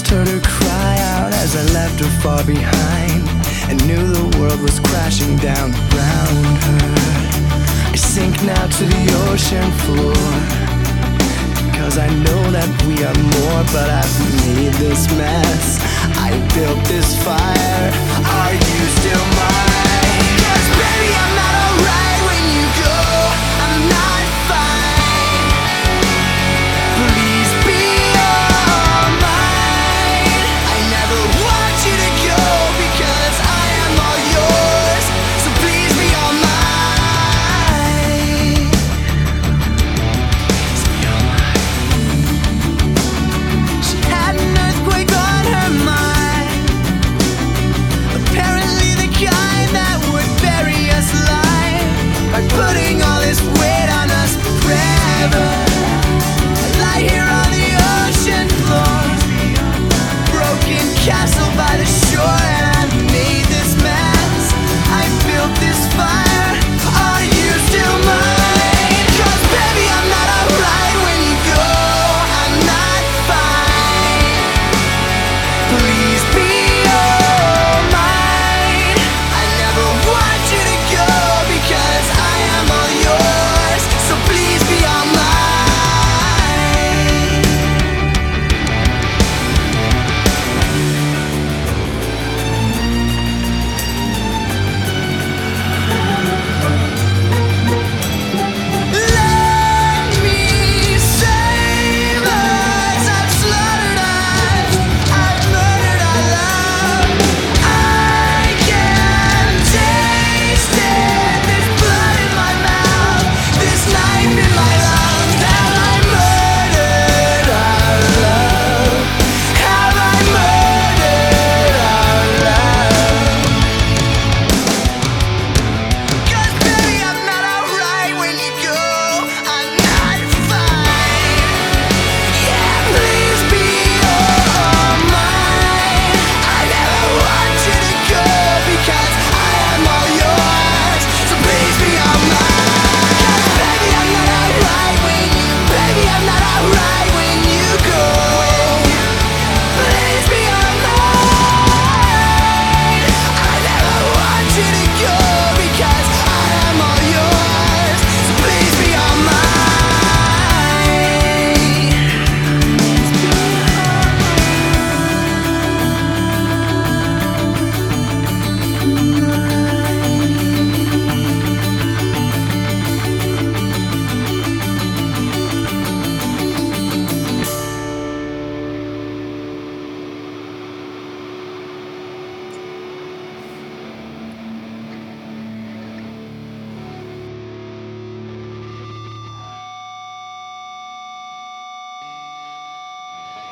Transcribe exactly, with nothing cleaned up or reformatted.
Heard her cry out as I left her far behind, and knew the world was crashing down around her. I sink now to the ocean floor, cause I know that we are more. But I've made this mess, I built this fire. Are you still mine?